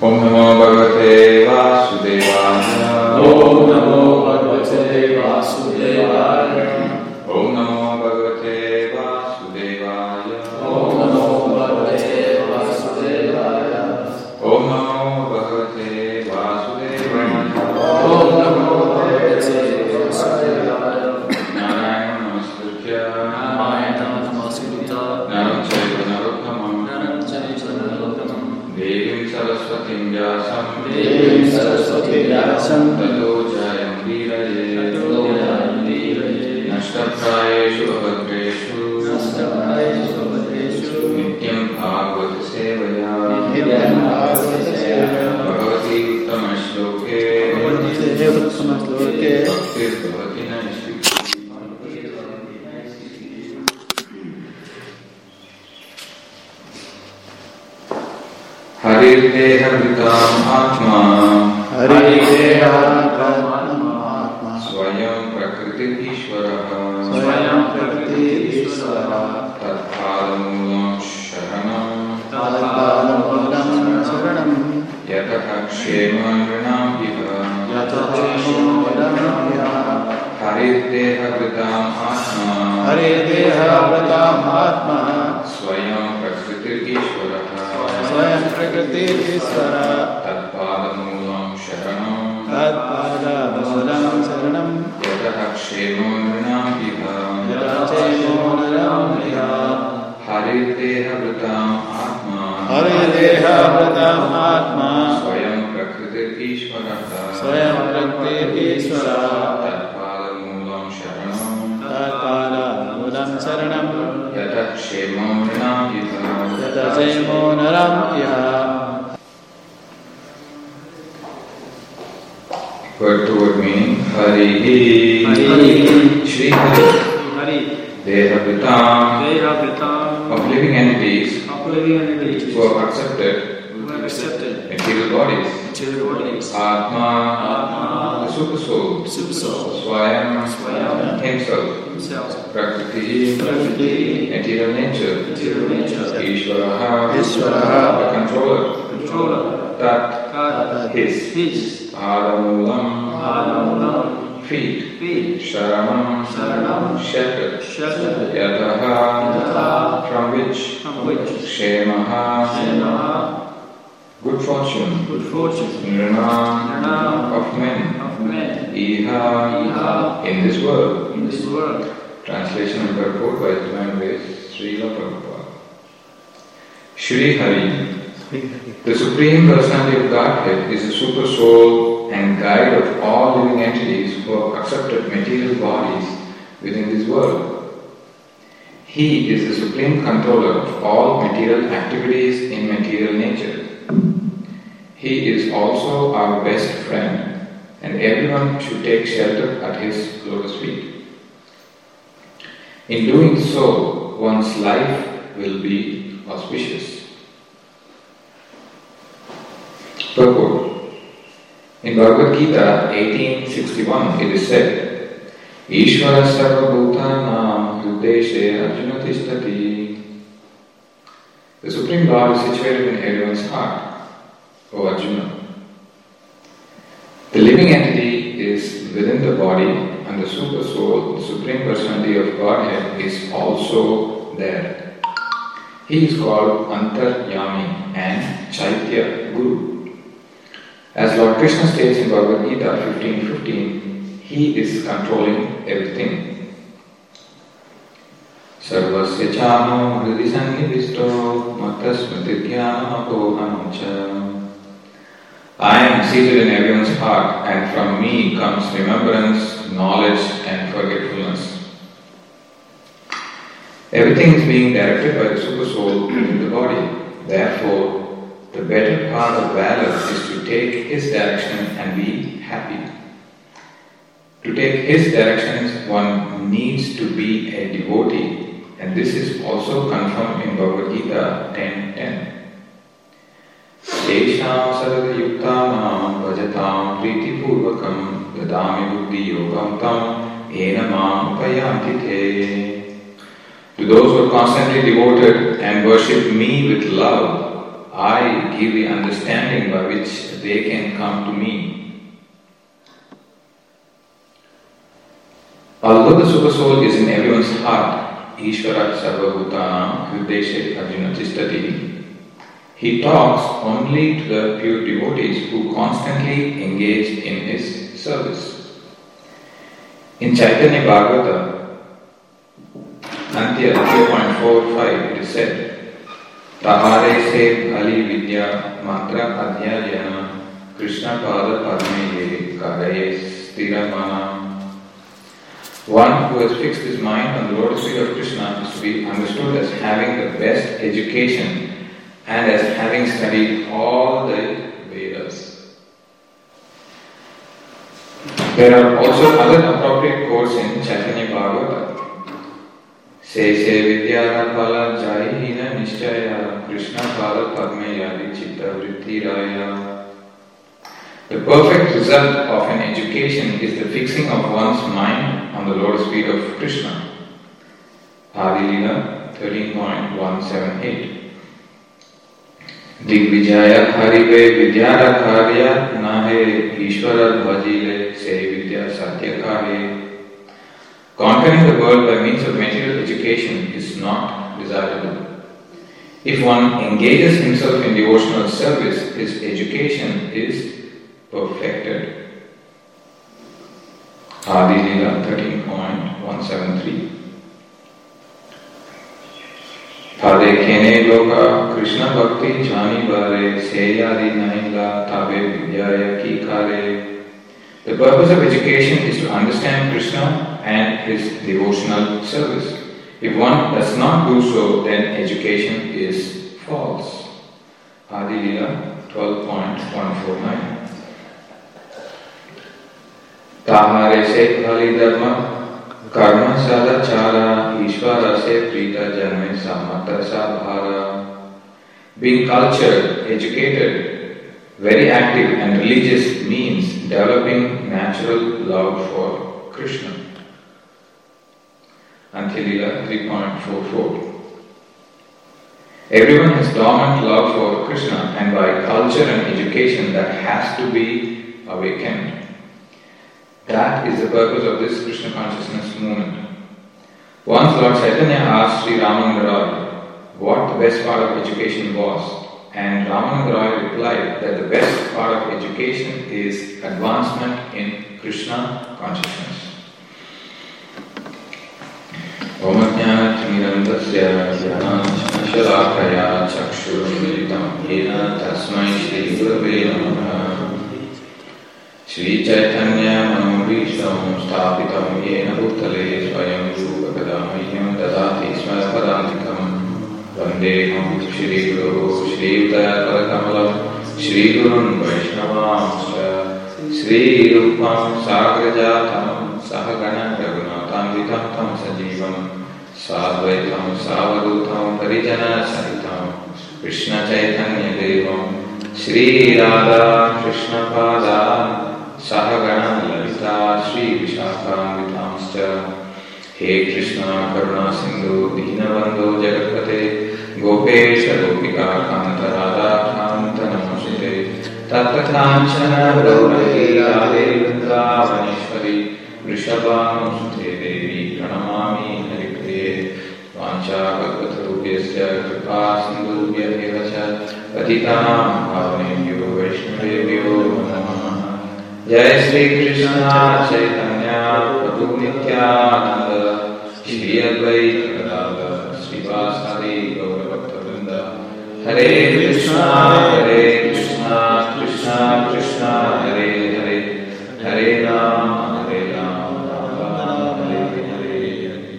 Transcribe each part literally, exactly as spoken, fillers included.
Om Namo Bhagavate Vasudevaya. Om Namo Bhagavate Vasudevaya. Om Namo Bhagavate Vasudevaya. Om Namo Bhagavate Vasudevaya. Om Namo Bhagavate Vasudevaya. Om Namo Bhagavate Vasudevaya. Narayana Namaskritya. Narayana Namaskritya. Naram Chaiva Narottamam. Naram Chaiva Narottamam. Devim Saraswatim Vyasam. Devim Saraswatim Vyasam. Tato Jayam Viraye. Tato Jayam Viraye. Nashtaprayeshu Abhadreshu. Nastapayeshu Abhadreshu. Nityam Bhagavata Sevaya. Nityam Bhagavata Sevaya. Bhagavati Uttama Shloke. Bhagavati Uttama Shloke. Bhaktir Bhavati Naishti. Harideha Vritam Atma. Harideha Vritam Atma. Swayam Prakriti Ishvaraha. Swayam Prakriti Ishvaraha. Tatpadamulam Sharanam. Tatpadamulam Sharanam. Yataha Kshema Nrinam Iva. Yataha Kshema Nrinam Iva. Harideha Vritam Atma. Harideha Vritam Atma. Swayam Prakriti Ishvaraha. Swayam Prakriti Ishvara. Tatpadamulam Sharanam. Tatpadamulam Sharanam. Yataha Kshema Nrinam Iva. Yataha Kshema Nrinam Iva. Harideha Vritam Atma. Harideha Vritam Atma. Swayam Prakriti Ishvaraha. Swayam Prakriti Ishvara. Tatpadamulam Sharanam. Tatpadamulam Sharanam. Yataha Kshema Nrinam Iva. Yataha Kshema Nrinam Iva. Word to word meaning. Hari. Hari. Shri Hari. Hari. Deha Vritam. Deha Vritam. Of living entities Of living entities. who have accepted Who have accepted material bodies. material bodies. Atma. Atma. The super soul. Super soul. Swayam. Swayam. Himself. Himself. Prakriti. Prakriti. Material nature. Material nature. Ishvaraha. Ishvaraha. The controller. Controller. Tat. Tat. His. His. Adamulam. Adamulam. Feet. Feet. Sharanam. Sharanam. Shelter. Shelter. Yataha. Yataha. From which. From which. Kshemaha. Shemaha. Good fortune. Good fortune. Nirnam. Nirnam. Of men. Of men. Iha. Iha. In this world. In this world. Translation and purport by His Divine Grace, Srila Prabhupada. Shri Hari. The Supreme Personality of Godhead is the super soul and guide of all living entities who have accepted material bodies within this world. He is the supreme controller of all material activities in material nature. He is also our best friend, and everyone should take shelter at his lotus feet. In doing so, one's life will be auspicious. Purport. In Bhagavad Gita eighteen sixty-one it is said, Ishvara sarva bhutanam hrideshe arjuna tishtati. The Supreme Lord is situated in everyone's heart, O Arjuna. The living entity is within the body, and the super soul, the Supreme Personality of Godhead, is also there. He is called Antaryami and Chaitya Guru. As Lord Krishna states in Bhagavad Gita fifteen fifteen, He is controlling everything. Sarvasya chamo hridi sannivisto matasmati jnana apohanam cha. I am seated in everyone's heart, and from me comes remembrance, knowledge and forgetfulness. Everything is being directed by the super soul in the body. Therefore, the better part of valor is to take his direction and be happy. To take his directions, one needs to be a devotee, and this is also confirmed in Bhagavad Gita ten ten. Tesham sarada yuktanam bhajatam priti purvakam dadami buddhi yogam tam enamam upayanti te. To those who are constantly devoted and worship me with love, I give the understanding by which they can come to me. Although the Super Soul is in everyone's heart, Ishvara Sarvabhutanam Hrideshe Arjuna Tishtati, he talks only to the pure devotees who constantly engage in his service. In Chaitanya Bhagavata, Antya three point four five, it is said, Tahare se bhali vidya mantra adhyayana Krishna pada padme karaye stiramana. One who has fixed his mind on the lotus feet of Krishna is to be understood as having the best education and as having studied all the Vedas. There are also other appropriate quotes in Chaitanya Bhagavata. Se se vidyara phala jai hina nishchaya Krishna phala padme yadi chitta vritti raya. The perfect result of an education is the fixing of one's mind on the lotus feet of Krishna. Adi Lila thirteen point one seven eight. Digvijaya kharive vidyara karya nahe Ishvara bhajile se vidya satya kahe. Conquering the world by means of material education is not desirable. If one engages himself in devotional service, his education is perfected. Adi Lila thirteen point one seven three. Tade kene loka Krishna bhakti jani bare seyadi nahinga tabe vidyaya ki kare. The purpose of education is to understand Krishna and his devotional service. If one does not do so, then education is false. Adi Lila twelve point one four nine. Tahare se bhali dharma karma sadachara Ishvara se prita janme samata sabhara. Being cultured, educated, very active and religious means developing natural love for Krishna. Antilila three point four four. Everyone has dormant love for Krishna, and by culture and education that has to be awakened. That is the purpose of this Krishna consciousness movement. Once Lord Chaitanya asked Sri Ramananda Roy what the best part of education was, and Ramananda Roy replied that the best part of education is advancement in Krishna consciousness. Om Jnana Timirandasya Jnana Shalakaya Chakshurumilitam Yena Tasmai Shri Gurave Namaha. Shri Chaitanya Manobhishtam Sthapitam Yena Bhutale Swayam Rupa Kadamahyam Dadati Smapadantikam Vandeham Shri Guru Shri Udaya Kamalam Shri Gurun Vaishnavamsa Shri Rupam Sagrajatam Sahagana Raghunatam Vitam Tam Sajivam Sadvaitam Savadutam Parijana Sahitam Krishna Chaitanya Devam Shri Radha Krishna Pada Sahagana Lalita Shri Vishakam Vitamscha. He Krishna Karuna Sindhu Dinabandhu Jagatpate Gopesha Gopika Kanta Radha Kanta Namasute Tata Kanchana Gauraki Radhe Vrindavaneshwari Vrishabhanusute Devi Pranamami Haripriye Vancha Bhagavatarubhyasya Kripa Sindhubhya Evacha Patitanam Bhavanebhyo Vaishnavebhyo Namaha. Jai Shri Krishna Chaitanya Prabhu Nityananda Shri Advaita Gadadhar Srivasadi Gaura Bhakta Vrinda. Hare Krishna Hare Krishna Krishna Krishna Hare Hare Hare Rama Hare Rama Rama Hare Hare.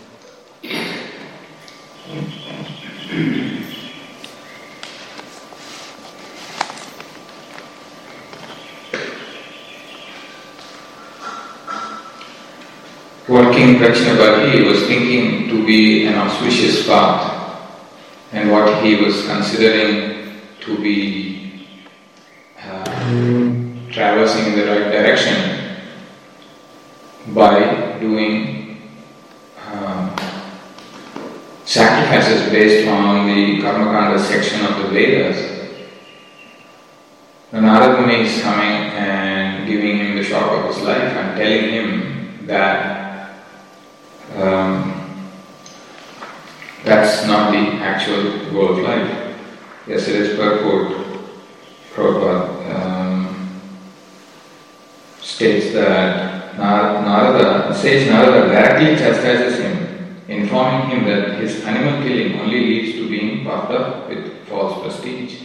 What King Prachinabarhi was thinking to be an auspicious path, and what he was considering to be uh, traversing in the right direction by doing uh, sacrifices based on the Karmakanda section of the Vedas, When Narad Muni is coming and giving him the shock of his life and telling him that um, that's not the actual goal of life. Yesterday's purport, Prabhupada um, states that Narada, sage Narada directly chastises him, informing him that his animal killing only leads to being puffed up with false prestige.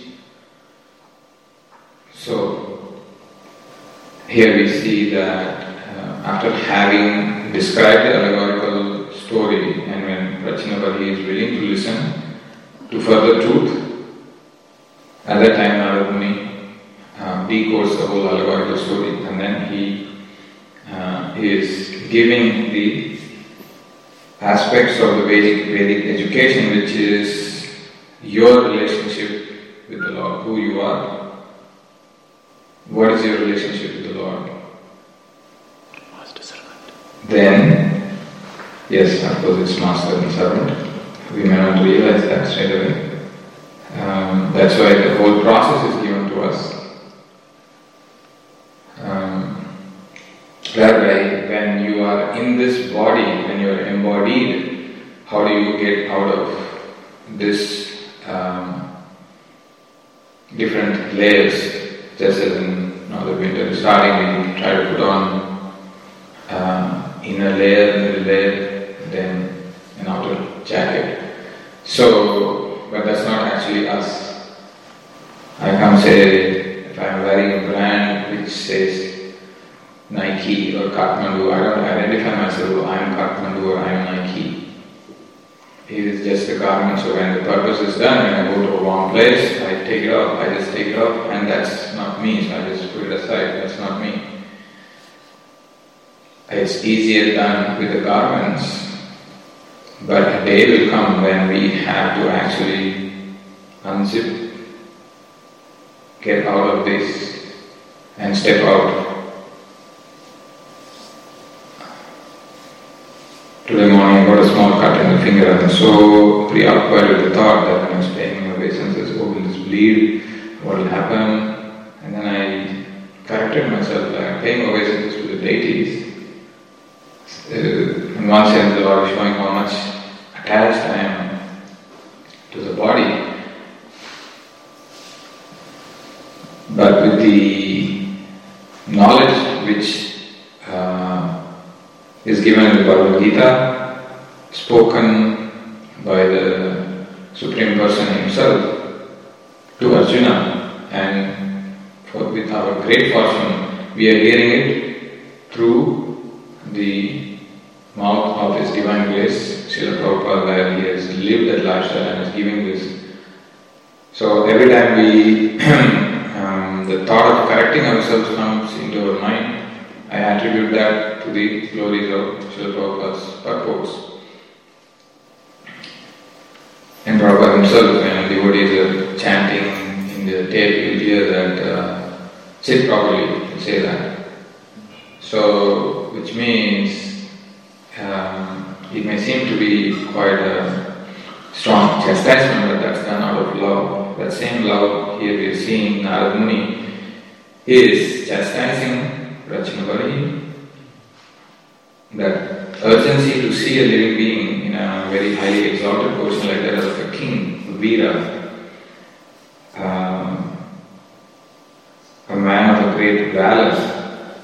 So, here we see that uh, after having described the allegorical story, and when Prachinavari is willing to listen to further truth, at that time Narad Muni uh, decodes the whole allegorical story, and then he uh, is giving the aspects of the Vedic, Vedic education, which is your relationship with the Lord, who you are. What is your relationship with the Lord? Master servant. Then, yes, of course it's master and servant. We may not realize that straight away. Um, that's why the whole process is given to us. Um, whereby when you are in this body, when you are embodied, how do you get out of this um, different layers? Just as in you know, the winter starting, we try to put on uh, inner layer, middle layer, then an outer jacket. So, but that's not actually us. I can't say if I'm wearing a brand which says Nike or Kathmandu, I don't identify myself, I'm Kathmandu or I'm Nike. It is just a garment, so when the purpose is done, when I go to a warm place, I take it off, I just take it off, and that's not me, so I just put it aside, that's not me. It's easier done with the garments, but a day will come when we have to actually unzip, get out of this, and step out. Today morning I got a small cut in the finger. I was so preoccupied with the thought that when I was paying obeisances, oh, will this bleed? What will happen? And then I corrected myself that I'm paying obeisances to the deities. Uh, in one sense, the Lord is showing how much attached I am to the body. But with the knowledge which uh, is given in the Bhagavad Gita, spoken by the Supreme Person himself to Arjuna, and for, with our great fortune, we are hearing it through the mouth of His Divine Grace, Srila Prabhupada, where he has lived that lifestyle and is giving this. So every time we, um, the thought of correcting ourselves comes into our mind, I attribute that to the glories of Srila Prabhupada's purports. And Prabhupada himself, when devotees are chanting in the tape, you'll hear that uh, sit properly, he'll say that. So, which means um, it may seem to be quite a strong chastisement, but that's done out of love. That same love here we are seeing Narad Muni is chastising Prachinavari, that urgency to see a living being in a very highly exalted position like that of a king, Veera, um, a man of a great valor.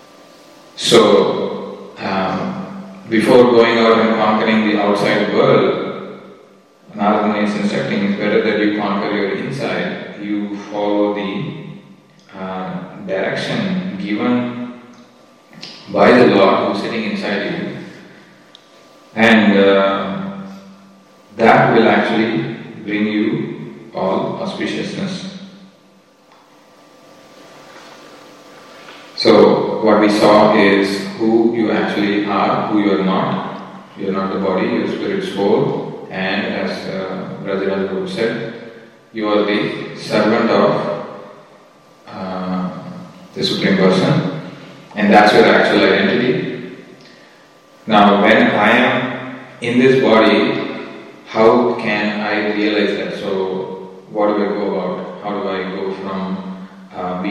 So, um, before going out and conquering the outside world, Narad Muni is instructing it's better that you conquer your inside, you follow the uh, direction given by the Lord who is sitting inside you, and uh, that will actually bring you all auspiciousness. So what we saw is who you actually are, who you are not. You are not the body, you are spirit, soul, and as uh, Rajaraj Guru said, you are the servant of uh, the Supreme Person. And that's your actual identity. Now, when I am in this body, how can I realize that? So, what do I go about? How do I go from uh,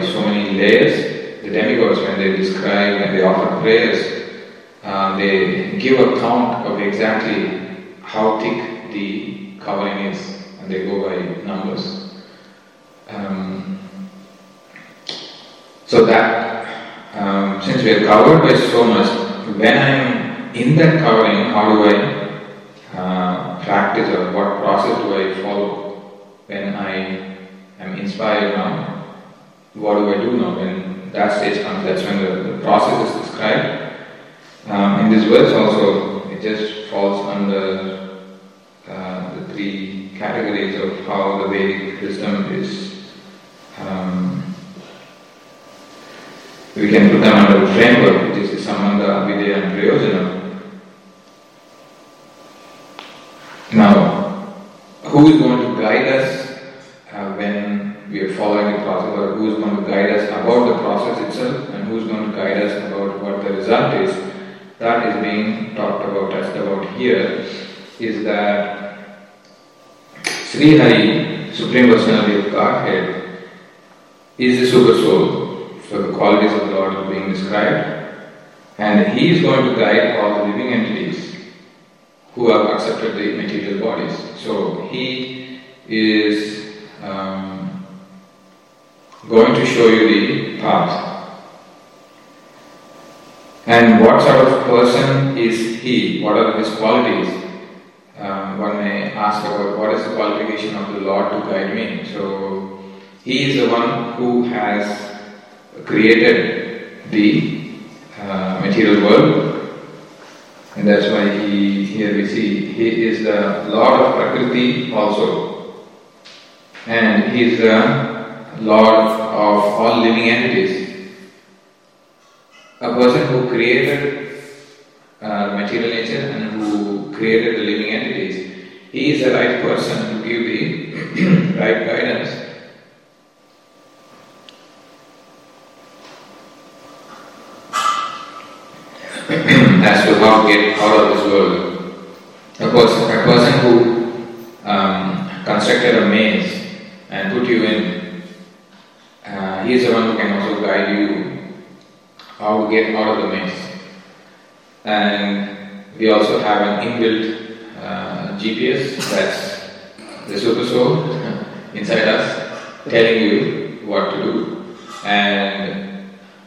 so many layers. The demigods, when they describe and they offer prayers, uh, they give a count of exactly how thick the covering is, and they go by numbers. Um, so that, um, since we are covered by so much, when I am in that covering, how do I uh, practice, or what process do I follow? When I am inspired now, what do I do now? When that stage comes, that's when the, the process is described. Um, in this verse also, it just falls under uh, the three categories of how the Vedic wisdom is. Um, we can put them under a framework, which is Sambandha, Avidya and Prayojana. Now, who is going to guide us uh, when we are following the process, or who is going to guide us about the process itself, and who is going to guide us about what the result is? That is being talked about, touched about here, is that Sri Hari, Supreme Personality of Godhead, is the Super Soul. So the qualities of the Lord are being described, and He is going to guide all the living entities who have accepted the material bodies. So He is um, going to show you the path. And what sort of person is He? What are His qualities? Um, one may ask about what is the qualification of the Lord to guide me. So He is the one who has created the uh, material world, and that's why he here we see He is the Lord of Prakriti also, and He is the Lord of all living entities. A person who created uh, material nature and who created the living entities, He is the right person to give the right guidance. As to how to get out of this world. A person, a person who um, constructed a maze and put you in, uh, he is the one who can also guide you how to get out of the maze. And we also have an inbuilt uh, G P S, that's the Super Soul inside us, telling you what to do. And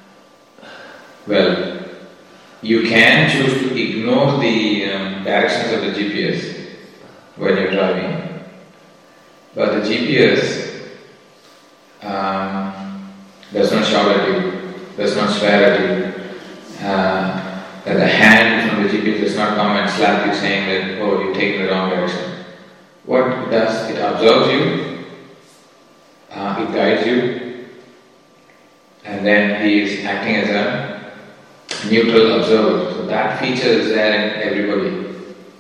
well, you can choose to ignore the um, directions of the G P S when you're driving, but the G P S um, does not shout at you, does not swear at you, uh, that the hand from the G P S does not come and slap you saying that, oh, you're taking the wrong direction. What it does, it observes you, uh, it guides you, and then He is acting as a neutral observer. So that feature is there in everybody.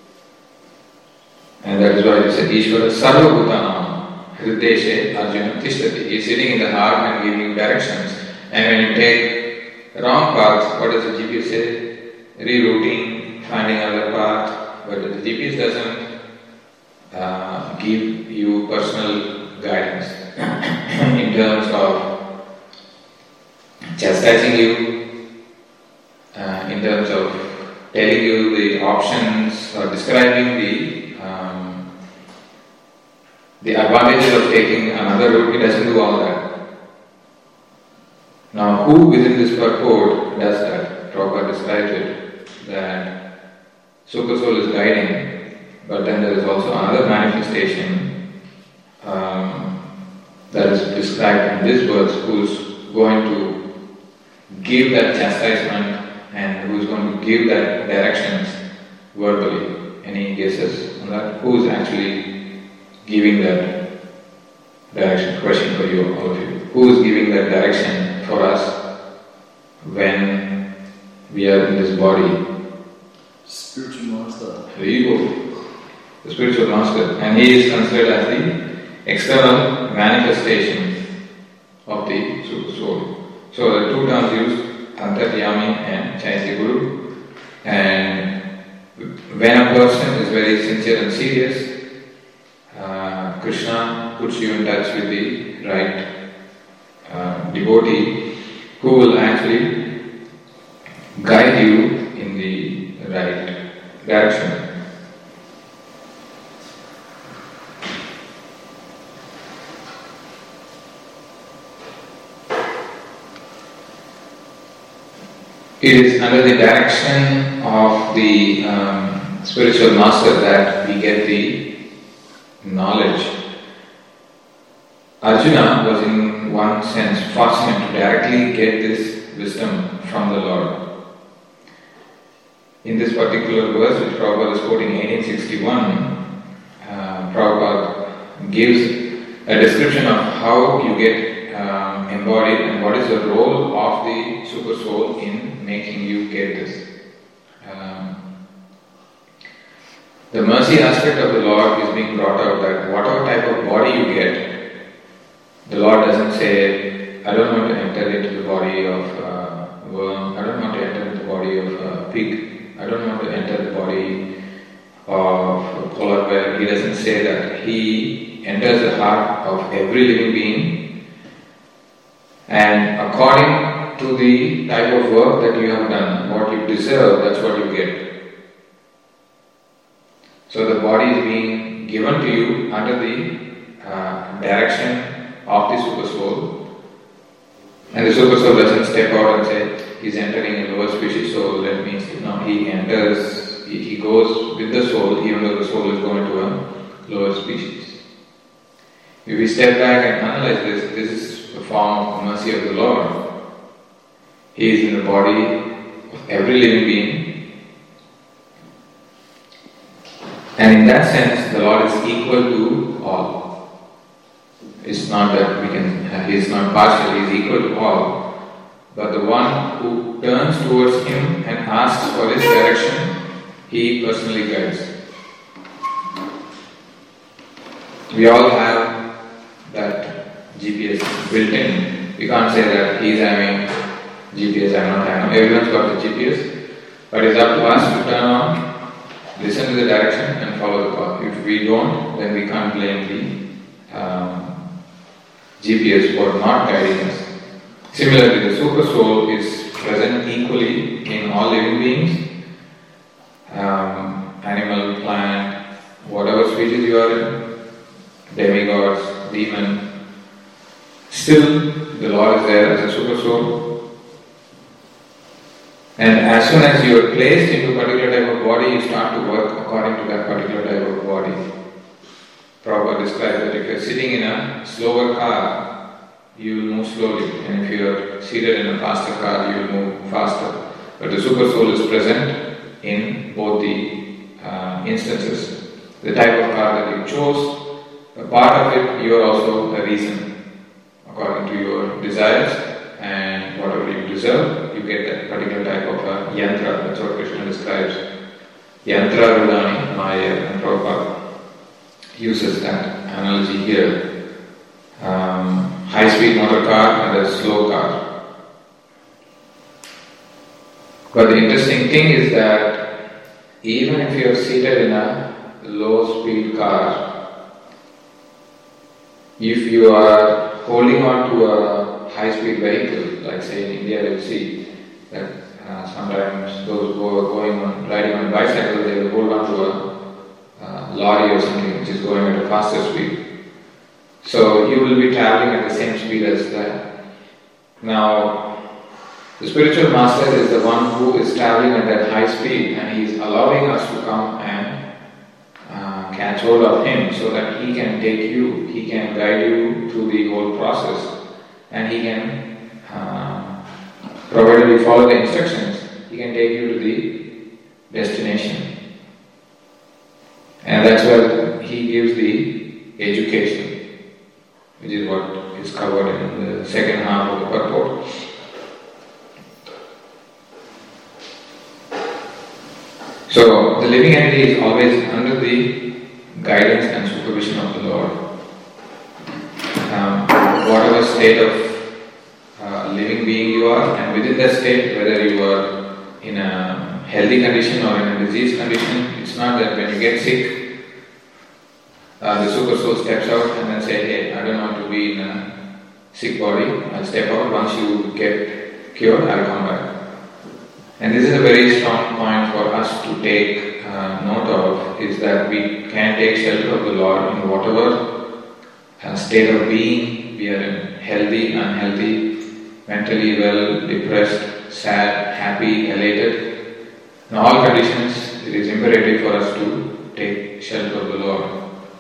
And that is why it said Ishvara Sarva Bhutanam Hrideshe Arjuna Tishtati. He is sitting in the heart and giving you directions. And when you take the wrong path, what does the G P S say? Rerouting, finding another path. But the G P S doesn't uh, give you personal guidance in terms of chastising you, Uh, in terms of telling you the options or describing the um, the advantages of taking another route. It doesn't do all that. Now, who within this purport does that? Prabhupada describes it, that Super Soul is guiding, but then there is also another manifestation um, that is described in this verse, who is going to give that chastisement and who is going to give that directions verbally. Any guesses on that? Who is actually giving that direction? Question for you, all of you. Who is giving that direction for us when we are in this body? Spiritual master. There you go. The spiritual master. And he is considered as the external manifestation of the Super Soul. So the two terms used, Antaryami and Chaitya Guru. And when a person is very sincere and serious, uh, Krishna puts you in touch with the right uh, devotee who will actually guide you in the right direction. It is under the direction of the um, spiritual master that we get the knowledge. Arjuna was in one sense fortunate to directly get this wisdom from the Lord. In this particular verse which Prabhupada is quoting, eighteen sixty-one, uh, Prabhupada gives a description of how you get um, embodied and what is the role of the Super Soul in making you get this. Um, the mercy aspect of the Lord is being brought out that whatever type of body you get, the Lord doesn't say, I don't want to enter into the body of uh, worm, I don't want to enter into the body of uh, pig, I don't want to enter the body of polar bear. He doesn't say that. He enters the heart of every living being, and according to the type of work that you have done, what you deserve, that's what you get. So the body is being given to you under the uh, direction of the Super Soul, and the Super Soul doesn't step out and say he's entering a lower species soul. That means no, he enters, he, he goes with the soul, even though the soul is going to a lower species. If we step back and analyze this, this is the form of mercy of the Lord. He is in the body of every living being, and in that sense, the Lord is equal to all. It's not that we can, he is not partial, he is equal to all. But the one who turns towards him and asks for his direction, he personally guides. We all have that G P S built in. We can't say that he is having G P S, I'm not having. Everyone's got the G P S. But it's up to us to turn on, listen to the direction and follow the path. If we don't, then we can't blame the um, G P S for not guiding us. Similarly, the Super Soul is present equally in all living beings, um, animal, plant, whatever species you are in, demigods, demon. Still, the Lord is there as a Super Soul. And as soon as you are placed into a particular type of body, you start to work according to that particular type of body. Prabhupada describes that if you are sitting in a slower car, you will move slowly, and if you are seated in a faster car, you will move faster. But the Super Soul is present in both the uh, instances. The type of car that you chose, a part of it, you are also a reason. According to your desires and whatever you deserve, you get that particular type of uh, yantra. That's what Krishna describes. Yantra Rudani Maya, and Prabhupada uses that analogy here. Um, high-speed motor car and a slow car. But the interesting thing is that even if you are seated in a low-speed car, if you are holding on to a high-speed vehicle, like say in India you'll see that uh, sometimes those who are going on, riding on a bicycle, they will hold on to a uh, lorry or something which is going at a faster speed. So you will be traveling at the same speed as that. Now, the spiritual master is the one who is traveling at that high speed, and he is allowing us to come and uh, catch hold of him so that he can take you, he can guide you through the whole process, and he can, uh, provided you follow the instructions, he can take you to the destination. And that's where he gives the education, which is what is covered in the second half of the purport. So, the living entity is always under the guidance and supervision of the Lord. Um, whatever state of uh, living being you are, and within that state, whether you are in a healthy condition or in a disease condition, it's not that when you get sick, Uh, the Super Soul steps out and then say, hey, I don't want to be in a sick body, I'll step out. Once you get cured, I'll come back. And this is a very strong point for us to take uh, note of, is that we can take shelter of the Lord in whatever uh, state of being we are in, healthy, unhealthy, mentally well, depressed, sad, happy, elated. In all conditions, it is imperative for us to take shelter of the Lord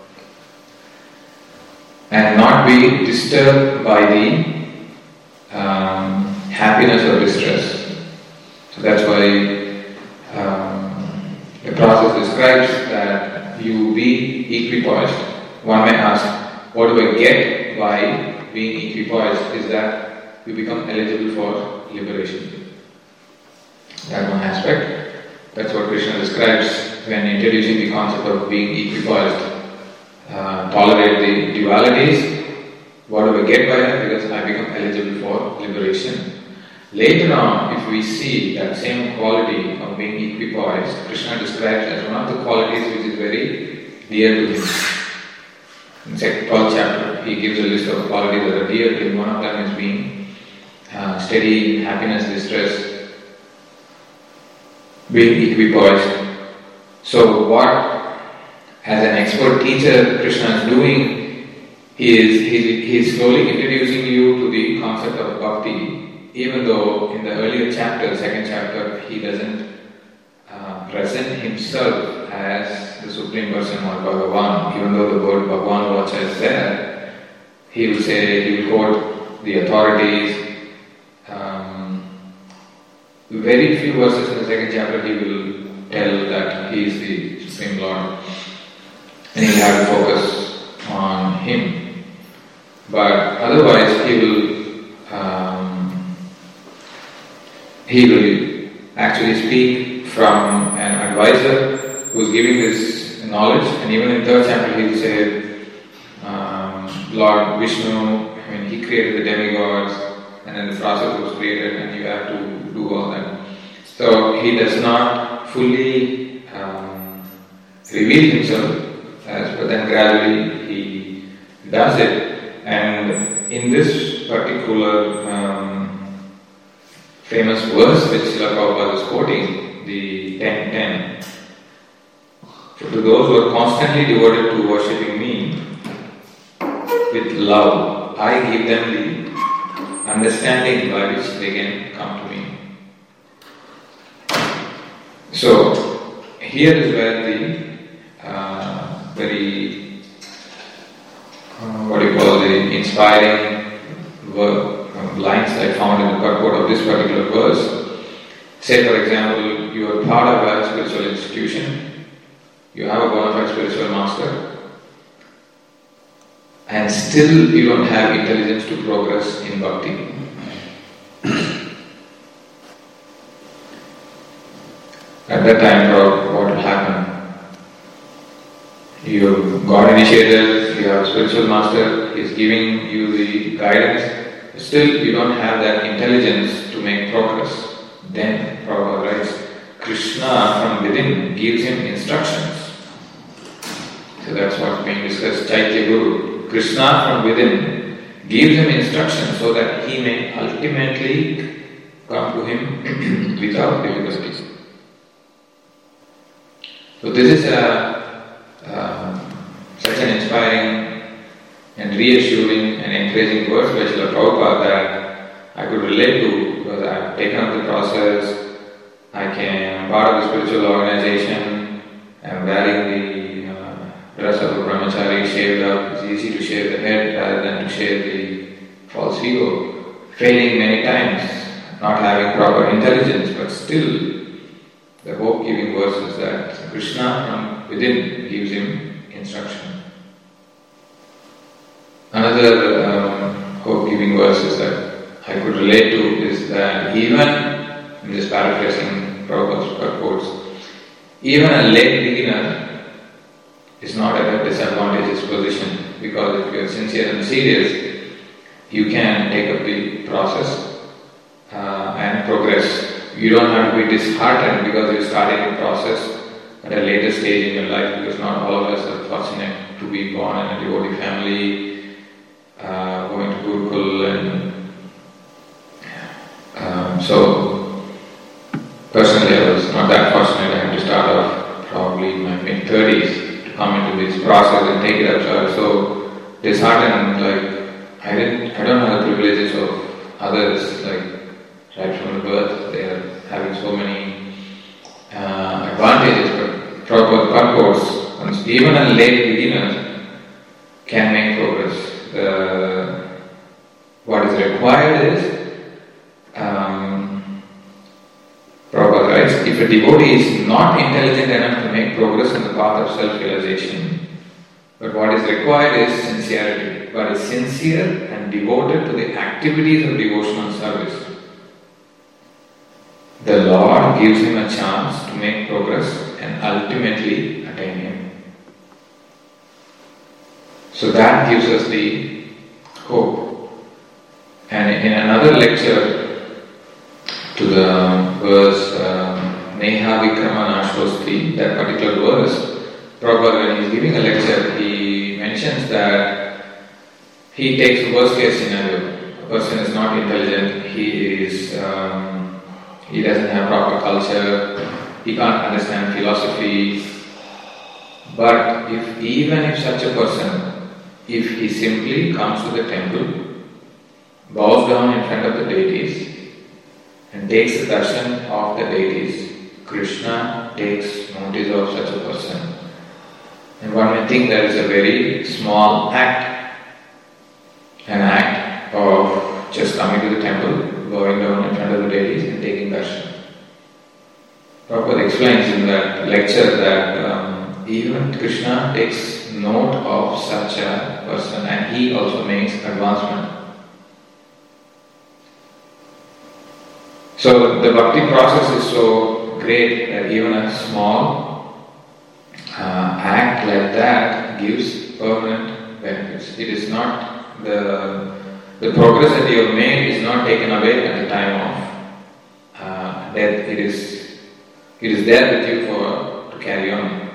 and not be disturbed by the um, happiness or distress. So that's why um, the process describes that you be equipoised. One may ask, what do I get by being equipoised? Is that you become eligible for liberation. That's one aspect. That's what Krishna describes when introducing the concept of being equipoised. Uh, tolerate the dualities. What do I get by that? Because I become eligible for liberation. Later on, if we see that same quality of being equipoised, Krishna describes as one of the qualities which is very dear to him. In the twelfth chapter, he gives a list of qualities that are dear to him. One of them is being uh, steady, happiness, distress, being equipoised. So what, as an expert teacher, Krishna is doing, he is he is slowly introducing you to the concept of bhakti. Even though in the earlier chapter, second chapter, he doesn't uh, present himself as the Supreme Person or Bhagavan, even though the word Bhagavan Vacha is there, he will say, he will quote the authorities. Um, very few verses in the second chapter he will tell that he is the Supreme Lord, and he'll have to focus on him. But otherwise he will um, He will actually speak from an advisor who is giving this knowledge, and even in third chapter he will say, um, Lord Vishnu, I mean, he created the demigods, and then the process was created, and you have to do all that. So he does not fully um, reveal himself, as, but then gradually he does it, and in this particular um, famous verse which Srila Prabhupada is quoting, the ten ten. So to those who are constantly devoted to worshipping me with love, I give them the understanding by which they can come to me. So here is where the uh, very uh, what do you call the inspiring word lines I found in the purport of this particular verse. Say, for example, you are part of a spiritual institution, you have a bona fide spiritual master, and still you don't have intelligence to progress in bhakti. At that time, what will happen? You got initiated, you have a spiritual master, he is giving you the guidance. Still, you don't have that intelligence to make progress. Then, Prabhupada writes, Krishna from within gives him instructions. So that's what's being discussed, Chaitya Guru. Krishna from within gives him instructions so that he may ultimately come to him without difficulties. So this is a, uh, such an inspiring and reassuring and encouraging words by Srila Prabhupada that I could relate to, because I have taken up the process, I can, I'm part of the spiritual organization, I'm wearing the uh, dress of a brahmachari, shaved up, it's easy to shave the head rather than to shave the false ego, failing many times, not having proper intelligence, but still the hope-giving verse is that Krishna from within gives him instruction. Another um, hope-giving verse is that I could relate to is that even, I'm just paraphrasing Prabhupada's purports, even a late beginner is not at a disadvantageous position, because if you are sincere and serious, you can take up the process uh, and progress. You don't have to be disheartened because you're starting the process at a later stage in your life, because not all of us are fortunate to be born in a devotee family, Uh, going to Gurukul so, personally I was not that fortunate. I had to start off probably in my mid-thirties to come into this process and take it up. So I was so disheartened, like, I didn't, I don't have the privileges of others, like, right from the birth, they are having so many uh, advantages, but proper purpose, and even a late beginner can make progress. The, what is required is, um, proper rights. If a devotee is not intelligent enough to make progress in the path of self-realization, but what is required is sincerity. But is sincere and devoted to the activities of devotional service, the Lord gives him a chance to make progress and ultimately attain Him. So that gives us the hope. And in another lecture to the verse um, Neha Vikrama Nashvosti, that particular verse, Prabhupada, when he is giving a lecture, he mentions that he takes the worst case scenario. A person is not intelligent, he is um, he doesn't have proper culture, he can't understand philosophy. But if even if such a person, if he simply comes to the temple, bows down in front of the deities and takes the darshan of the deities, Krishna takes notice of such a person. And one may think that is a very small act, an act of just coming to the temple, bowing down in front of the deities and taking darshan. Prabhupada explains in that lecture that um, even Krishna takes note of such a person and he also makes advancement. So the bhakti process is so great that even a small uh, act like that gives permanent benefits. It is not the the progress that you have made is not taken away at the time of uh, death. It is it is there with you for to carry on.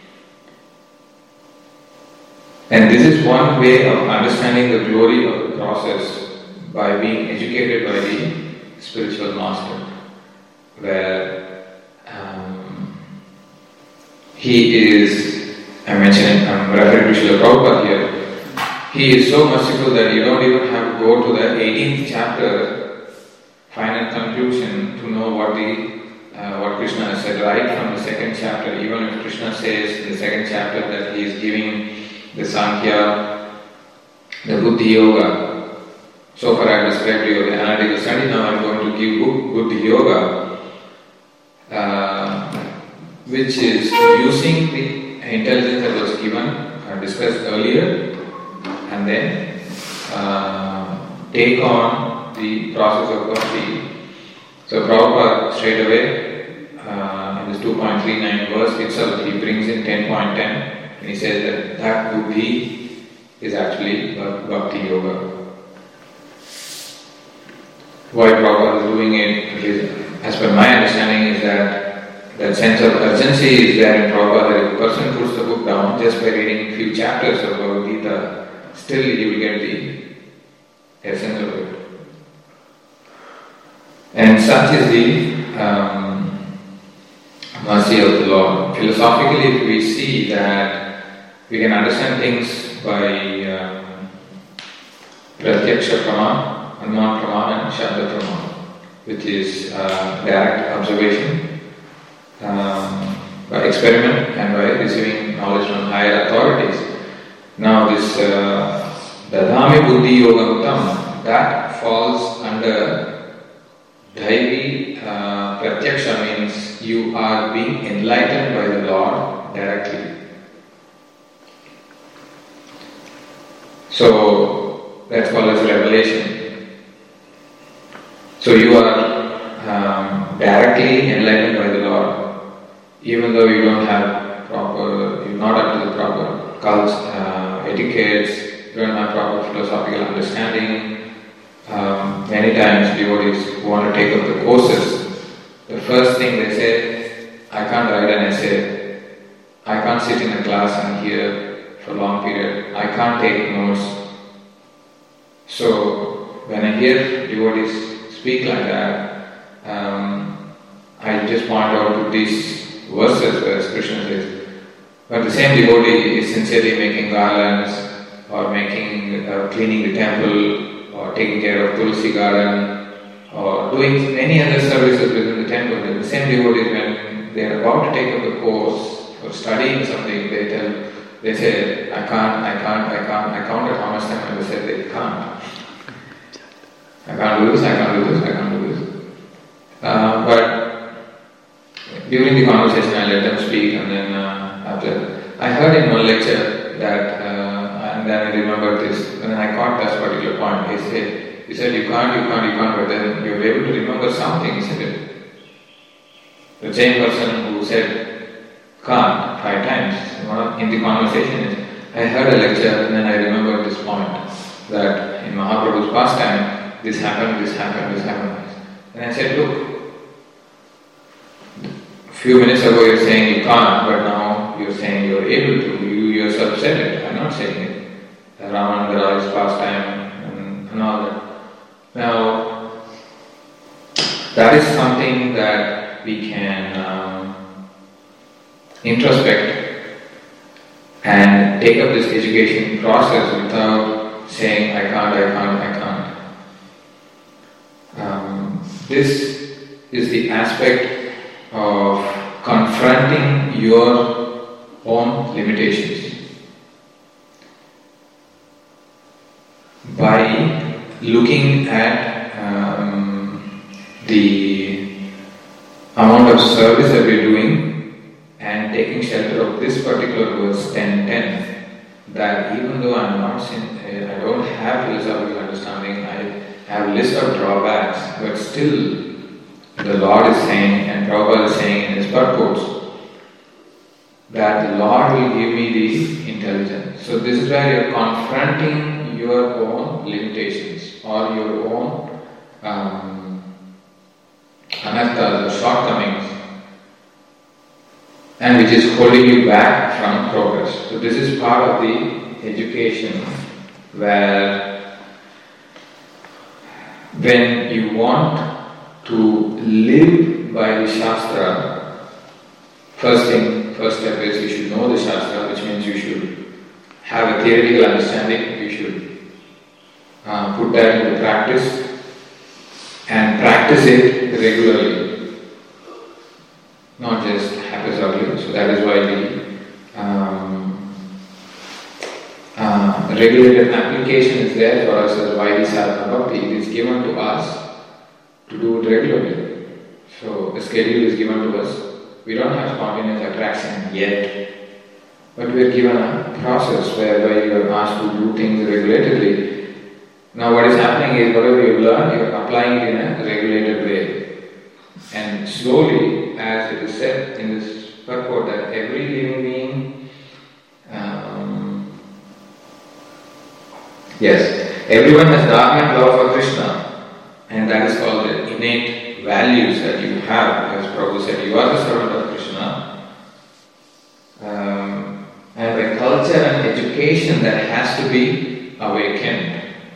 And this is one way of understanding the glory of the process, by being educated by the spiritual master, where um, he is, I mentioned, I'm referring to Srila Prabhupada here, he is so merciful that you don't even have to go to the eighteenth chapter, final conclusion, to know what the uh, what Krishna has said. Right from the second chapter, even if Krishna says in the second chapter that he is giving the Sankhya, the Buddhi Yoga. So far I have described you the analytical study, now I am going to give Buddhi Yoga, uh, which is using the intelligence that was given, uh, discussed earlier, and then uh, take on the process of bhakti. So Prabhupada straight away, uh, in this two point three nine verse itself, he brings in ten point ten. And he says that that buddhi is actually bhakti yoga. Why Prabhupada is doing it, is, as per my understanding, is that that sense of urgency is there in Prabhupada, that if a person puts the book down just by reading a few chapters of Bhagavad Gita, still he will get the essence of it. And such is the um, mercy of the Lord. Philosophically, if we see that we can understand things by um, Pratyaksha Praman, Anuman Praman and Shabda Praman, which is uh, direct observation, um, by experiment and by receiving knowledge from higher authorities. Now this uh, Dadhami Buddhi Yoga Uttam, that falls under Dhaivi uh, Pratyaksha, means you are being enlightened by the Lord directly. So that's called as revelation. So you are um, directly enlightened by the Lord, even though you don't have proper, you're not up to the proper cults, uh, etiquettes, you don't have proper philosophical understanding. Um, many times devotees who want to take up the courses, the first thing they say, I can't write an essay, I can't sit in a class and hear for a long period, I can't take notes. So when I hear devotees speak like that, um, I just point out to these verses where Krishna says, but the same devotee is sincerely making garlands or making, uh, cleaning the temple or taking care of Tulsi garden or doing many other services within the temple. And the same devotees, when they are about to take up the course or studying something, they tell, they say, I can't, I can't, I can't, I counted how much time, and they said they can't. I can't do this, I can't do this, I can't do this. Uh, but during the conversation I let them speak, and then uh, after, I heard in one lecture that, uh, and then I remembered this, when I caught that particular point, he said, he said, you can't, you can't, you can't, but then you're able to remember something, isn't it? The same person who said, can't, five times, in the conversation is, I heard a lecture and then I remembered this point, that in Mahaprabhu's pastime, this happened, this happened, this happened. And I said, look, a few minutes ago you're saying you can't, but now you're saying you're able to. You yourself said it, I'm not saying it. Ramanandara's pastime and, and all that. Now, that is something that we can um, introspect and take up this education process without saying, I can't, I can't, I can't. Um, this is the aspect of confronting your own limitations by looking at um, the amount of service that we're doing and taking shelter of this particular verse ten ten, that even though I'm not sin- I don't have philosophical understanding, I have a list of drawbacks, but still the Lord is saying, and Prabhupada is saying in his purports, that the Lord will give me the intelligence. So this is where you're confronting your own limitations or your own um, anarthas or shortcomings, and which is holding you back from progress. So this is part of the education where when you want to live by the Shastra, first thing, first step is you should know the Shastra, which means you should have a theoretical understanding, you should uh, put that into practice and practice it regularly, not just haphazardly. So that is why the um, uh, regulated application is there for us as Vaidhi Sadhana Bhakti. It is given to us to do it regularly. So the schedule is given to us. We don't have spontaneous attraction yet, but we are given a process whereby you are asked to do things regularly. Now what is happening is whatever you learn, you are applying it in a regulated way. And slowly, as it is said in this purport, that every living being, um, yes, everyone has dormant love for Krishna, and that is called the innate values that you have. As Prabhu said, you are the servant of Krishna. Um, and the culture and education that has to be awakened.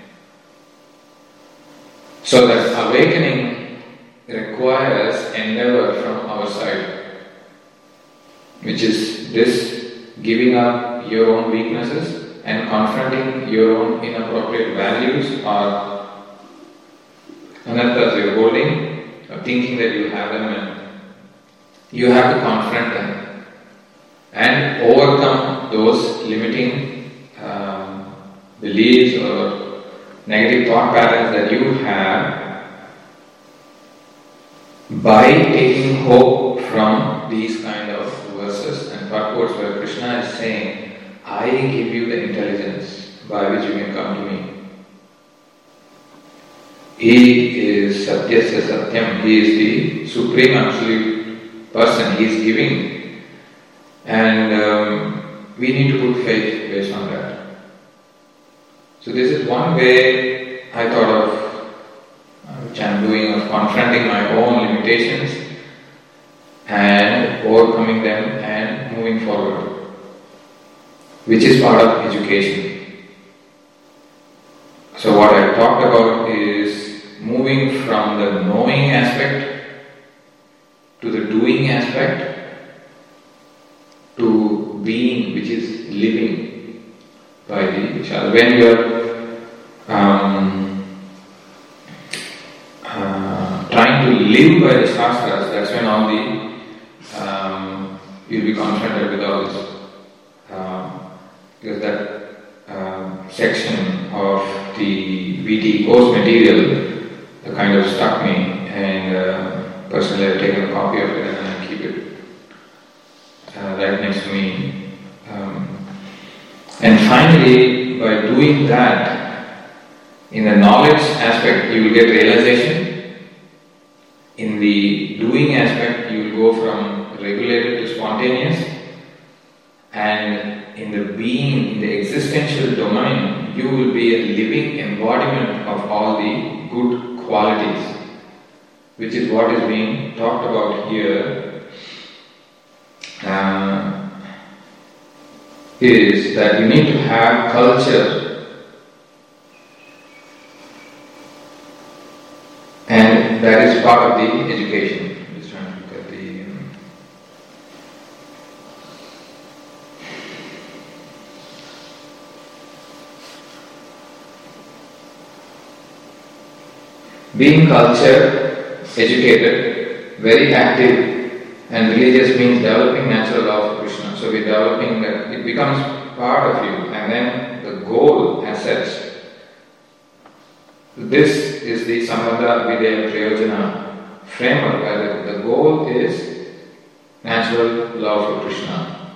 So that awakening requires endeavor from our side, which is this giving up your own weaknesses and confronting your own inappropriate values or anarthas you're holding, or thinking that you have them, and you have to confront them and overcome those limiting um, beliefs or negative thought patterns that you have by taking hope from these kind of verses and purports where Krishna is saying, I give you the intelligence by which you can come to me. He is Satyasya Satyam, He is the Supreme Absolute Person, He is giving, and um, we need to put faith based on that. So this is one way I thought of, which I am doing, of confronting my own limitations and overcoming them and moving forward, which is part of education. So what I talked about is moving from the knowing aspect to the doing aspect, to being, which is living by the Shastra. When you are um, uh, trying to live by the Shastras, that's when all the um, you'll be confronted with all this. Um, because that um, section of the V T course material uh, kind of stuck me, and uh, personally I've taken a copy of it and I keep it uh, right next to me. Um, and finally, by doing that, in the knowledge aspect you will get realization. In the doing aspect you will go from regulated to spontaneous. And in the being, in the existential domain, you will be a living embodiment of all the good qualities, which is what is being talked about here. Uh, is that you need to have culture, and that is part of the education. Being cultured, educated, very active and religious means developing natural law of Krishna. So we're developing that, it becomes part of you, and then the goal as such. This is the Sambandha Videha Prayojana framework, where the, the goal is natural law of Krishna.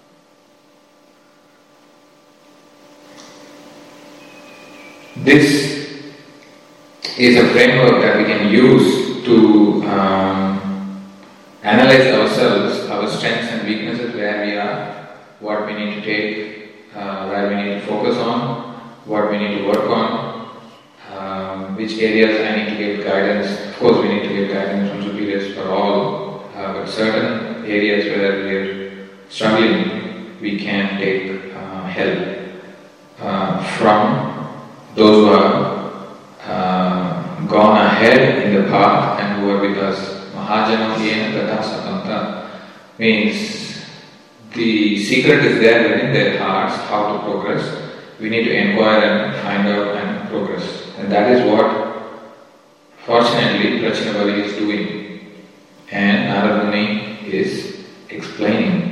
This is a framework that we can use to um, analyze ourselves, our strengths and weaknesses, where we are, what we need to take, uh, where we need to focus on, what we need to work on, um, which areas I need to get guidance. Of course, we need to get guidance from superiors for all, uh, but certain areas where we are struggling, we can take uh, help uh, from those who are Uh, gone ahead in the path and who are with us. Mahajana yena tata sapanta means the secret is there within their hearts how to progress. We need to inquire and find out and progress. And that is what fortunately Prachinabali is doing and Narada Muni is explaining.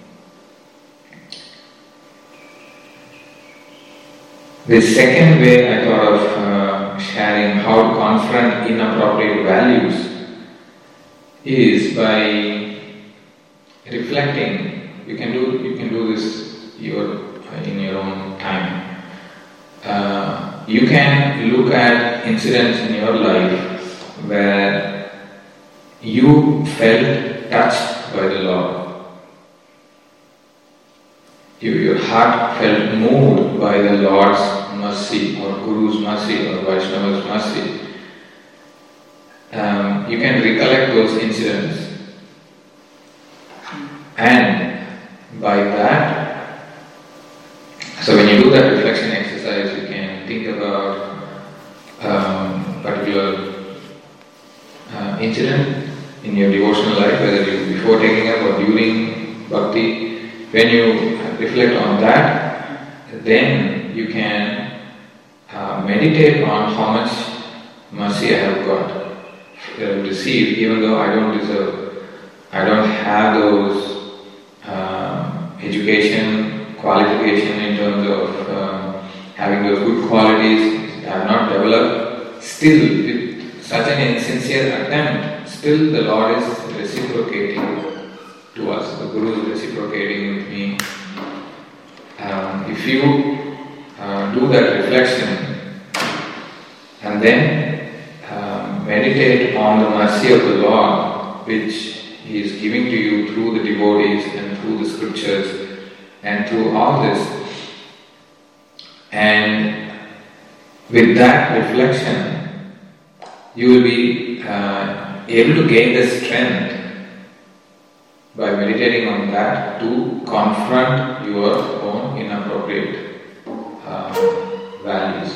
The second way I thought of uh, sharing how to confront inappropriate values is by reflecting. You can do you can do this your in your own time. Uh, you can look at incidents in your life where you felt touched by the Lord. You, your heart felt moved by the Lord's mercy or Guru's mercy or Vaishnava's mercy. Um, you can recollect those incidents, and by that, so when you do that reflection exercise, you can think about um, particular uh, incident in your devotional life, whether you before taking up or during bhakti. When you reflect on that, then you can uh, meditate on how much mercy I have got, uh, received, even though I don't deserve. I don't have those uh, education, qualification in terms of uh, having those good qualities. I have not developed. Still, with such an insincere attempt, still the Lord is reciprocating to us. The Guru is reciprocating with me. Um, if you uh, do that reflection and then um, meditate on the mercy of the Lord, which He is giving to you through the devotees and through the scriptures and through all this, and with that reflection, you will be uh, able to gain the strength by meditating on that to confront your own inappropriate uh, values,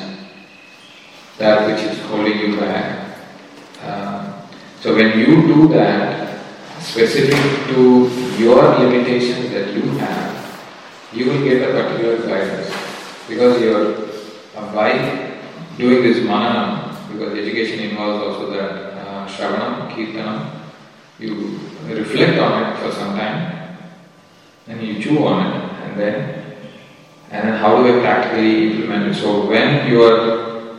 that which is holding you back. Uh, so when you do that, specific to your limitations that you have, you will get a particular guidance. Because you are, uh, by doing this mananam, because education involves also that uh, shravanam, kirtanam, you reflect on it for some time, and you chew on it, and then and then how do I practically implement it? So when you are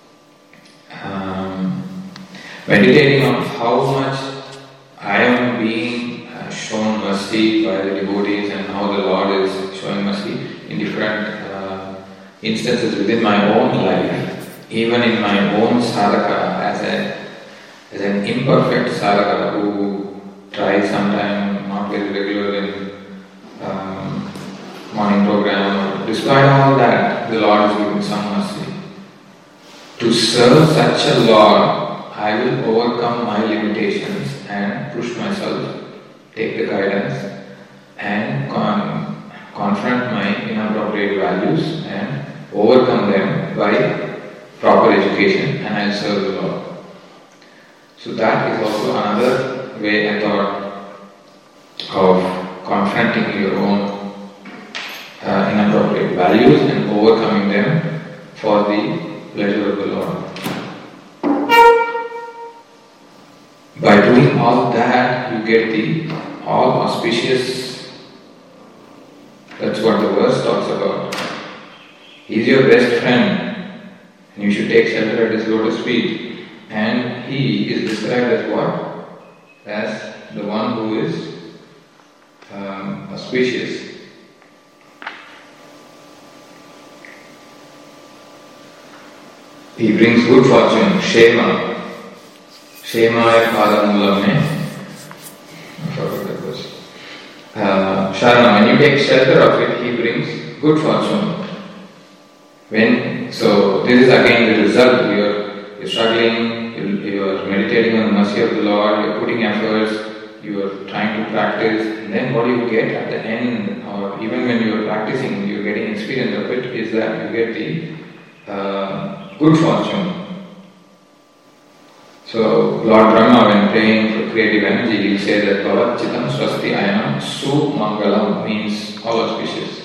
um, meditating on how much I am being uh, shown mercy by the devotees and how the Lord is showing mercy in different uh, instances within my own life, even in my own sadhaka as a as an imperfect sadhaka who tries sometime not very regular in um, morning program. Despite all that, the Lord is giving some mercy. To serve such a Lord, I will overcome my limitations and push myself, take the guidance, and con- confront my inappropriate values and overcome them by proper education, and I'll serve the Lord. So that is also another way I thought of confronting your own uh, inappropriate values and overcoming them for the pleasure of the Lord. By doing all that, you get the all auspicious. That's what the verse talks about. He's your best friend, and you should take shelter at his lotus feet. And he is described as what? As the one who is um, auspicious. He brings good fortune, Shema. Shemaya Padamulam. I forgot that verse. Uh, Sharana, when you take shelter of it, he brings good fortune. When, so this is again the result. You're, you're struggling, you're, you're meditating on the mercy of the Lord, you're putting efforts, you are trying to practice, and then what do you get at the end, or even when you're practicing, you're getting experience of it, is that you get the uh, good fortune. So Lord Brahma, when praying for creative energy, he'll say that Bhavat Chitam Swasti Ayanam Su Mangalam means all auspicious.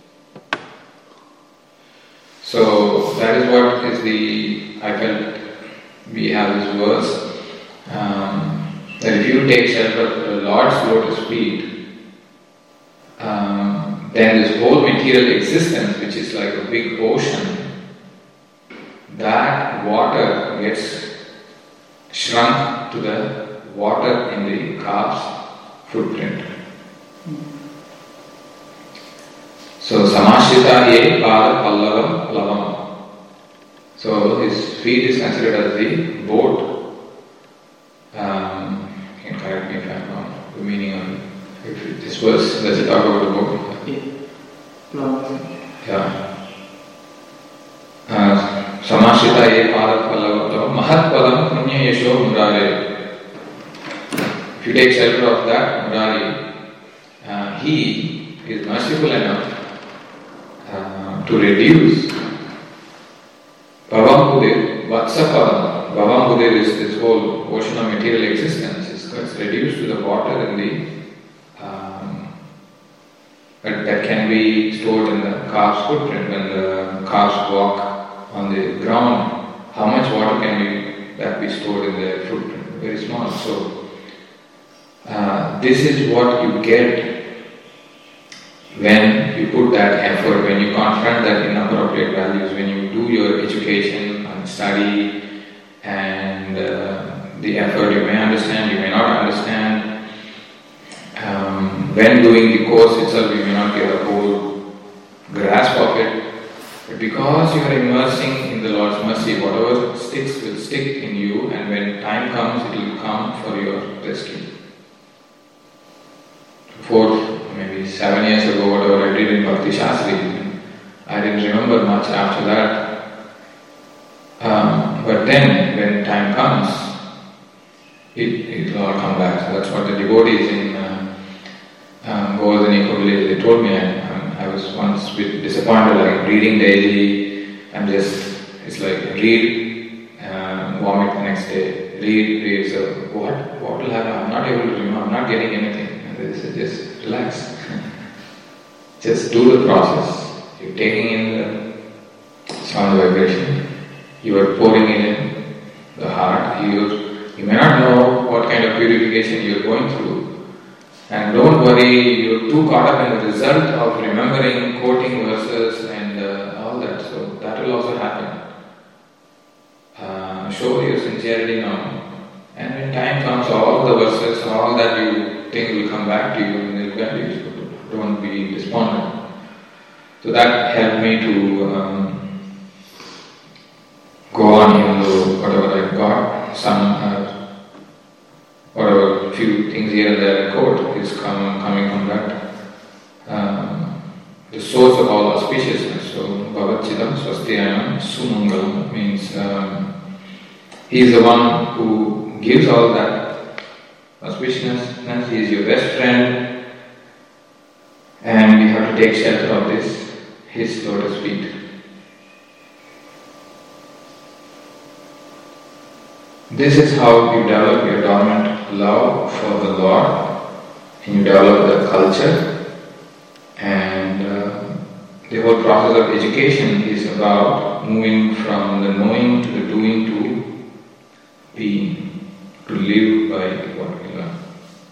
So that is what is the, I felt we have this verse, um, that if you take shelter of the Lord's lotus feet, um, then this whole material existence, which is like a big ocean, that water gets shrunk to the water in the calf's footprint. So Samashita ye pada pallavam lavam. So his feet is considered as the boat. Um, you can correct me if I'm wrong. The meaning of if it, this verse, does it talk about the boat? Yeah. Uh, Samashita ye pada pallavam mahat padam punya yesho murare. If you take shelter of that murari, uh, he is merciful enough Uh, to reduce Bhavam Buddhi, Vatsapadam. Bhavam Buddhi is this whole ocean of material existence. It's reduced to the water in the um, that, that can be stored in the calf's footprint. When the calves walk on the ground, how much water can be that be stored in their footprint? Very small. So uh, this is what you get when you put that effort, when you confront that inappropriate values, when you do your education and study and uh, the effort, you may understand, you may not understand. Um, when doing the course itself, you may not get a whole grasp of it. But because you are immersing in the Lord's mercy, whatever sticks will stick in you, and when time comes, it will come for your rescue. Four maybe seven years ago, whatever I did in Bhakti Shastri, I didn't remember much after that. Um, but then, when time comes, it will all come back. So that's what the devotees in uh, um, Govardhan Eco Village, they told me. I, I was once a bit disappointed, like reading daily, I'm just, it's like read, uh, vomit the next day. read, read, so what, what will happen? I'm not able to remember, I'm not getting anything. And they say, just relax. Just do the process. You're taking in the sound vibration, you are pouring it in the heart. You, you may not know what kind of purification you're going through. And don't worry, you're too caught up in the result of remembering, quoting verses and uh, all that. So that will also happen. Uh, show your sincerity now. And when time comes, all the verses, all that you think will come back to you and they'll guide you. So don't be despondent. So that helped me to um, go on even though whatever I got, some uh, whatever few things here and there I quote is come, coming from that. Um, the source of all auspiciousness. So Bhavachidam Swasthiyanam Sumangalam means um, he is the one who gives all that auspiciousness. He is your best friend, and we have to take shelter of this, his lotus feet. This is how you develop your dormant love for the Lord, and you develop the culture, and uh, the whole process of education is about moving from the knowing to the doing to being, to live by what we learn.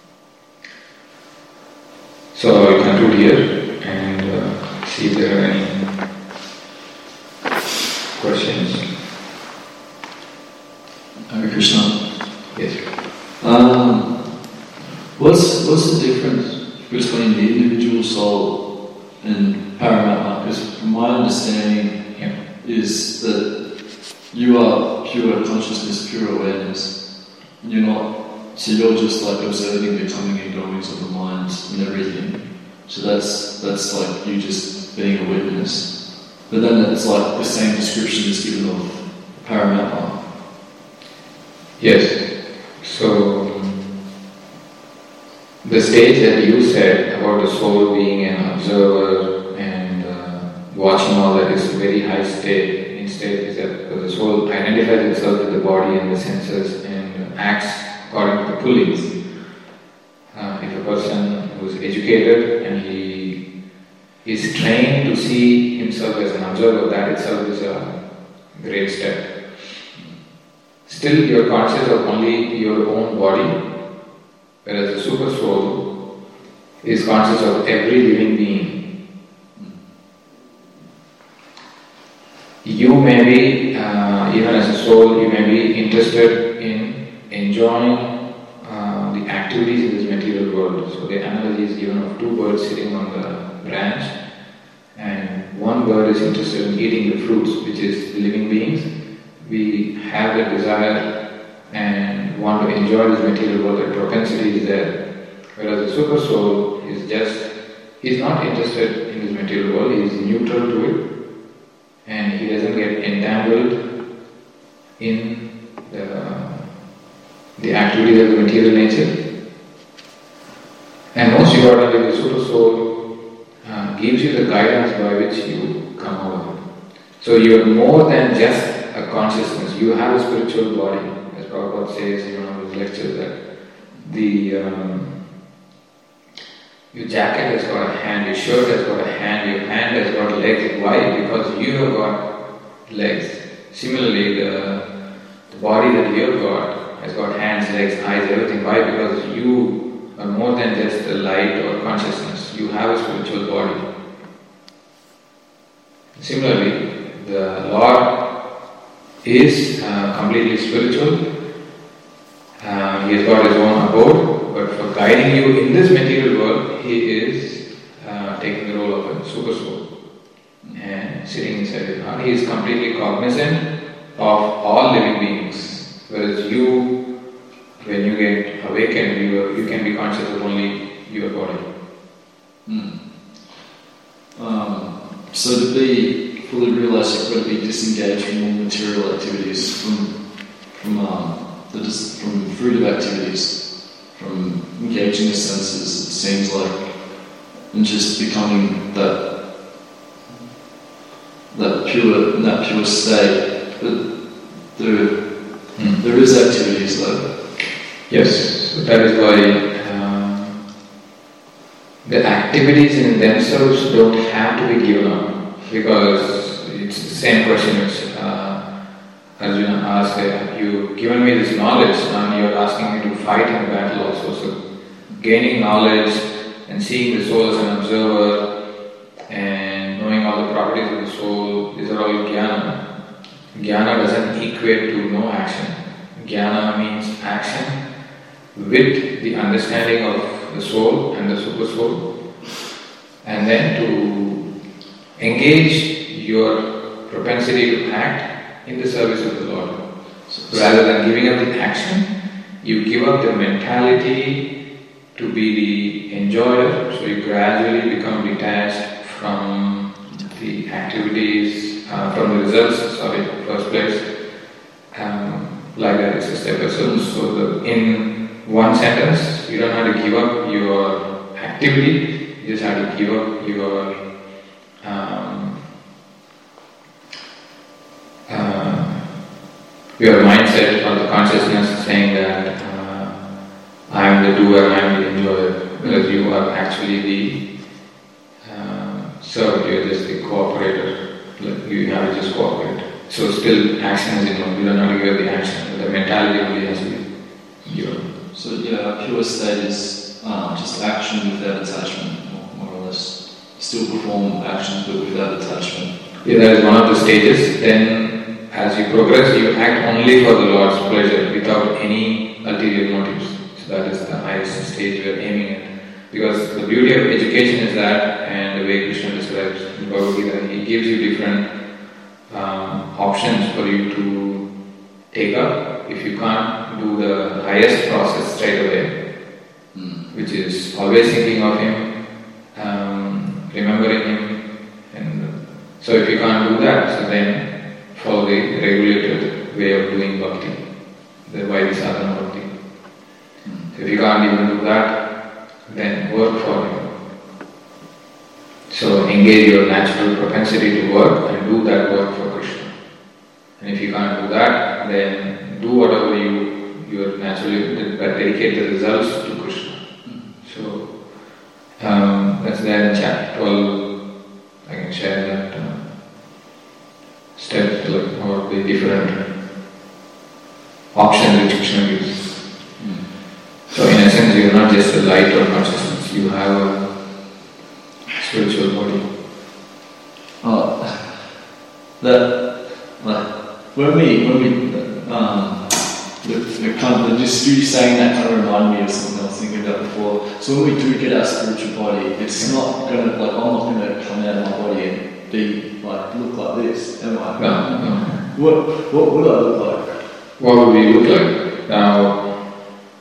So I will conclude here and uh, see if there are any questions. Hare Krishna. Yes. Um, what's what's the difference between the individual soul and Paramatma? Because from my understanding Yeah. is that you are pure consciousness, pure awareness. You're not, so you're just like observing the coming and goings of the mind and everything. So that's that's like you just being a witness. But then it's like the same description is given of Paramatma. Yes. So the stage that you said about the soul being an observer and uh, watching all that is a very high state. Instead, is that the soul identifies itself with the body and the senses and acts according to the pullings. Uh, if a person who is educated and he is trained to see himself as an observer, that itself is a great step. Still, you are conscious of only your own body, whereas the super soul is conscious of every living being. You may be, uh, even as a soul, you may be interested in enjoying uh, the activities in this material world. So the analogy is given of two birds sitting on the branch, and one bird is interested in eating the fruits, which is the living beings. We have that desire and want to enjoy this material world, that propensity is there. Whereas the super soul is just, he is not interested in this material world, he is neutral to it, and he doesn't get entangled in the, the activities of the material nature. And most importantly, the super soul uh, gives you the guidance by which you come over. So you are more than just a consciousness. You have a spiritual body, as Prabhupada says in one of his lectures, that the um, your jacket has got a hand, your shirt has got a hand, your hand has got legs. Why? Because you have got legs. Similarly, the, the body that you have got has got hands, legs, eyes, everything. Why? Because you are more than just a light or consciousness. You have a spiritual body. Similarly, the Lord is uh, completely spiritual. Uh, he has got his own abode, but for guiding you in this material world, he is uh, taking the role of a super soul and sitting inside your heart. He is completely cognizant of all living beings, whereas you, when you get awakened, you, are, you can be conscious of only your body. Mm. Um, so to be fully realised, you've got to be disengaged from all material activities, from from um, the dis- from fruitive activities, from engaging the senses. It seems like, and just becoming that that pure, in that pure state. But the Hmm. Mm. There is activities though. Yes, so that is why um, the activities in themselves don't have to be given up, because it's the same question which uh, Arjuna asked, uh, you've given me this knowledge and you're asking me to fight in battle also. So gaining knowledge and seeing the soul as an observer and knowing all the properties of the soul, these are all jnana. Jnana doesn't equate to no action. Jnana means action with the understanding of the soul and the super soul, and then to engage your propensity to act in the service of the Lord. So rather than giving up the action, you give up the mentality to be the enjoyer, so you gradually become detached from the activities, uh, from the results, sorry, first place. Um, like that, it's a step by step. So the, in one sentence, you don't have to give up your activity, you just have to give up your um, uh, your mindset or the consciousness saying that uh, I am the doer, I am the enjoyer, whereas you are actually the uh, servant, you are just the cooperator. You have to just cooperate. So still action is involved, you don't have to give up the action, but the mentality only has to be given. So yeah, a pure state is um, just action without attachment, more, more or less. Still perform actions but without attachment. Yeah, that is one of the stages. Then as you progress, you act only for the Lord's pleasure without any ulterior motives. So that is the highest stage we are aiming at. Because the beauty of education is that, and the way Krishna describes in Bhagavad Gita, he gives you different um, options for you to take up. If you can't do the highest process straight away, mm. which is always thinking of him, um, remembering him, and so if you can't do that, so then follow the regulated way of doing bhakti, the Vaidhi-sadhana bhakti. Mm. So if you can't even do that, then work for him. So engage your natural propensity to work and do that work for Krishna. And if you can't do that, then do whatever you you are naturally, but dedicate the results to Krishna. Mm. So um, that's there in chapter twelve. I can share that uh, steps, like or the different options which Krishna gives. Mm. So in essence, you are not just a light or consciousness; you have a spiritual body. Oh, that like when we when we um. The, the kind of, just you saying that kind of reminded me of something I was thinking about before. So when we do get our spiritual body, it's not going to, like, I'm not going to come out of my body and be, like, look like this, am I? No, no. What, what would I look like? What would we look like? Now,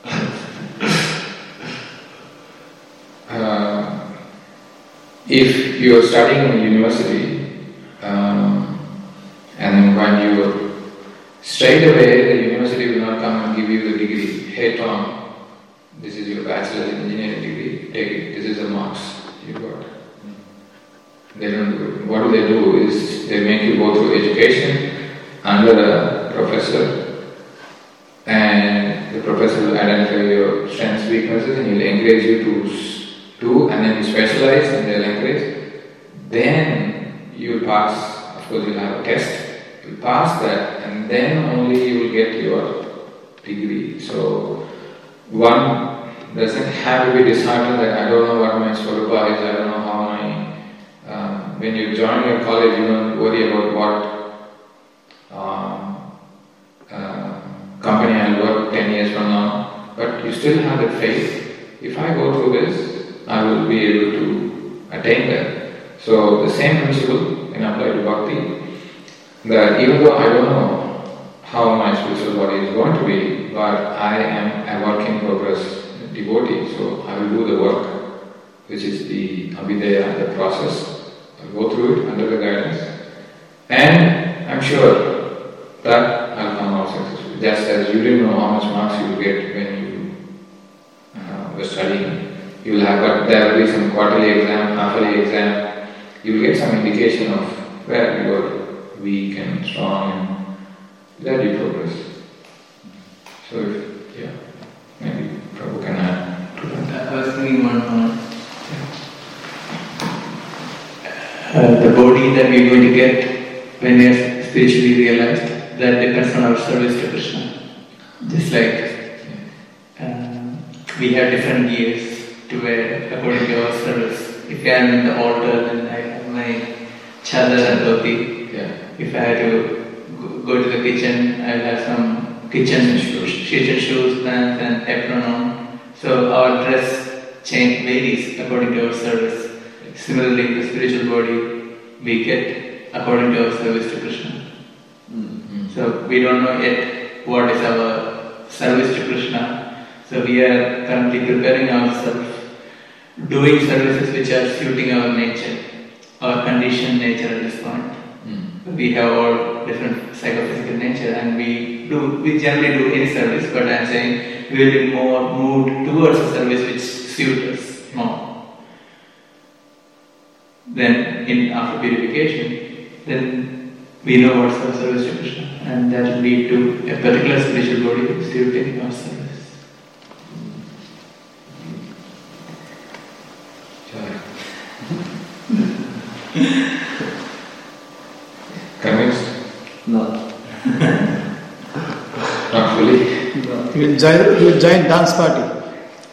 uh, if you are studying in university, um, and then when you are straight away, the university will not come and give you the degree. Hey Tom, this is your bachelor's in engineering degree, take it, this is the marks you got. They don't do it. What do they do is, they make you go through education under a professor, and the professor will identify your strengths, weaknesses, and he'll encourage you to do, and then you specialize, and they'll encourage. Then you will pass, of course you'll have a test, you pass that, and then only you will get your degree. So one doesn't have to be disheartened that I don't know what my swarupa is, I don't know how my... Um, when you join your college, you don't worry about what um, uh, company I'll work ten years from now, but you still have that faith. If I go through this, I will be able to attain that. So the same principle can apply to bhakti. That even though I don't know how my spiritual body is going to be, but I am a work in progress devotee, so I will do the work, which is the abhideya, the process. I'll go through it under the guidance, and I'm sure that I'll come out successful. Just as you didn't know how much marks you will get when you uh, were studying, you will have, but there will be some quarterly exam, half-yearly exam. You will get some indication of where you are weak and strong, and that you progress. So, if, yeah, maybe Prabhu can add to that. I was thinking one more. Uh, the body that we are going to get when we are spiritually realized, that depends on our service to Krishna. Just like uh, we have different gears to wear according to our service. If I am in the altar, then I have my chadar and dhoti. Yeah. If I have to go to the kitchen, I will have some kitchen shoes, kitchen shoes, pants and apron on. So our dress change varies according to our service. Similarly, in the spiritual body, we get according to our service to Krishna. Mm-hmm. So we don't know yet what is our service to Krishna. So we are currently preparing ourselves, doing services which are suiting our nature, our conditioned nature at this point. Mm-hmm. We have all different psychophysical nature, and we do we generally do any service, but I am saying we will be more moved towards a service which suits us more. Then, in after purification, then we know what's our service to Krishna, and that will lead to a particular spiritual body suiting our service. Convinced? No. Not fully? You will join, you will join dance party.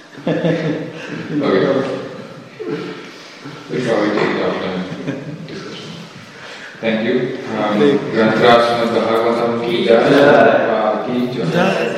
Okay. Before we take it after discussion. Thank you. Um, Granth Raj Srimad Bhagavatam ki jai, Prabhupada ki jai.